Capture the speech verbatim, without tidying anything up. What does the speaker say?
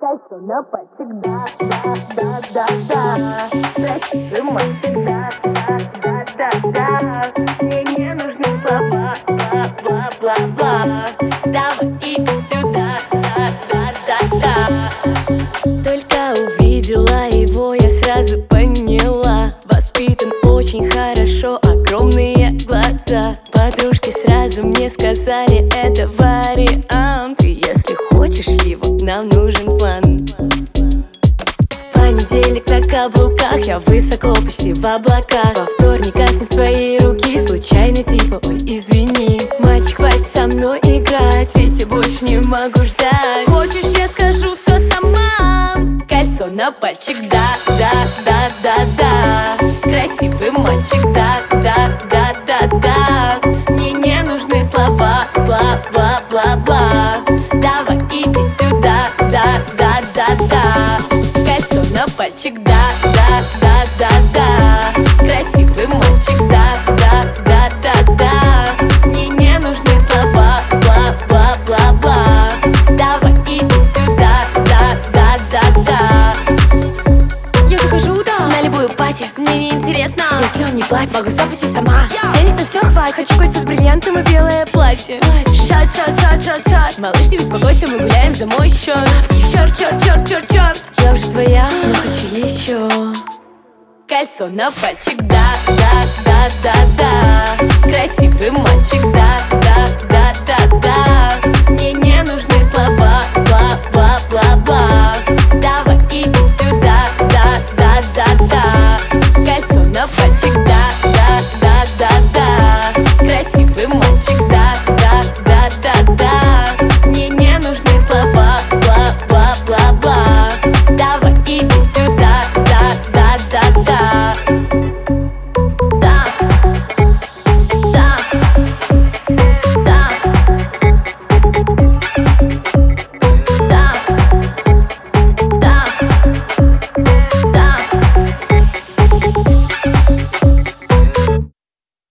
Кольцо на пальчик, да, да, да, да, да. Красивый мальчик, да, да, да, да, да. Мне не нужны слова, бла, бла, бла, бла. Давай иди сюда, да, да, да, да. Только увидела его, я сразу поняла. Воспитан очень хорошо, огромные глаза. Подружки сразу мне сказали, это вариант. И если хочешь его, нам нужен план. В понедельник на каблуках, я высоко, почти в облаках. Во вторник коснусь твоей руки, случайно типа, ой, извини. Мальчик, хватит со мной играть, ведь я больше не могу ждать. Хочешь, я скажу все сама? Кольцо на пальчик, да, да, да, да, да. Красивый мальчик, да, да, да, да, да. Мне не нужны слова, бла, бла, бла, бла. Давай иди сюда, да, да, да, да. Кольцо на пальчик, да, да, да, да, да. Красивый мальчик, да, да, да, да, да. Мне не нужны слова, бла, бла, бла, бла. Давай иди сюда, да, да, да, да. Я захожу, да, на любую пати, мне не интересно. Если он не платит, могу сам пойти сама. Денег на все хватит, хочу кольцо с бриллиантом и белое платье. Шат, шат, шат, шат, шат. Малыш, не беспокойся, мы гуляем за мой счет. Черт, черт, черт, черт, черт. Я уже твоя, но хочу еще. Кольцо на пальчик, да, да, да, да, да. Красивый мальчик, да, да, да, да, да. Мне не нужно